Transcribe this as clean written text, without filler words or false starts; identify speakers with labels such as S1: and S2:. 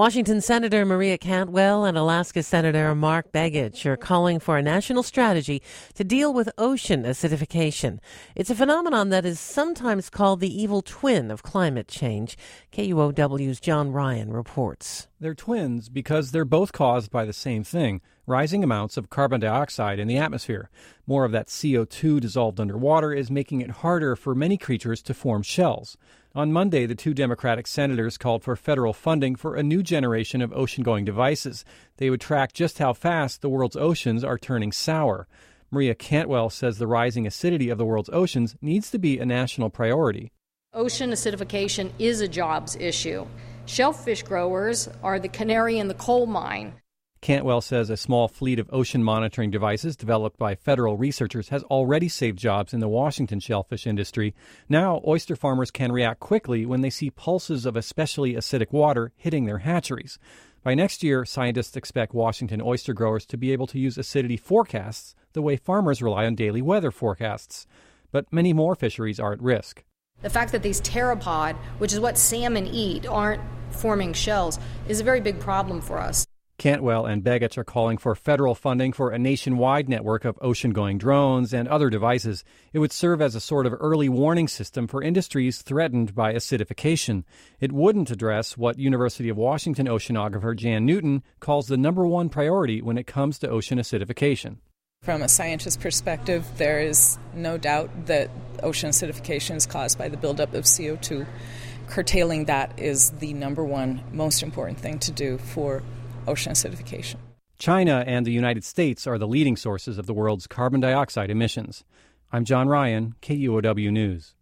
S1: Washington Senator Maria Cantwell and Alaska Senator Mark Begich are calling for a national strategy to deal with ocean acidification. It's a phenomenon that is sometimes called the evil twin of climate change. KUOW's John Ryan reports.
S2: They're twins because they're both caused by the same thing, rising amounts of carbon dioxide in the atmosphere. More of that CO2 dissolved underwater is making it harder for many creatures to form shells. On Monday, the two Democratic senators called for federal funding for a new generation of ocean-going devices. They would track just how fast the world's oceans are turning sour. Maria Cantwell says the rising acidity of the world's oceans needs to be a national priority.
S3: Ocean acidification is a jobs issue. Shellfish growers are the canary in the coal mine.
S2: Cantwell says a small fleet of ocean monitoring devices developed by federal researchers has already saved jobs in the Washington shellfish industry. Now, oyster farmers can react quickly when they see pulses of especially acidic water hitting their hatcheries. By next year, scientists expect Washington oyster growers to be able to use acidity forecasts the way farmers rely on daily weather forecasts. But many more fisheries are at risk.
S3: The fact that these pteropod, which is what salmon eat, aren't forming shells is a very big problem for us.
S2: Cantwell and Begich are calling for federal funding for a nationwide network of ocean-going drones and other devices. It would serve as a sort of early warning system for industries threatened by acidification. It wouldn't address what University of Washington oceanographer Jan Newton calls the number one priority when it comes to ocean acidification.
S4: From a scientist's perspective, there is no doubt that ocean acidification is caused by the buildup of CO2. Curtailing that is the number one most important thing to do for ocean acidification.
S2: China and the United States are the leading sources of the world's carbon dioxide emissions. I'm John Ryan, KUOW News.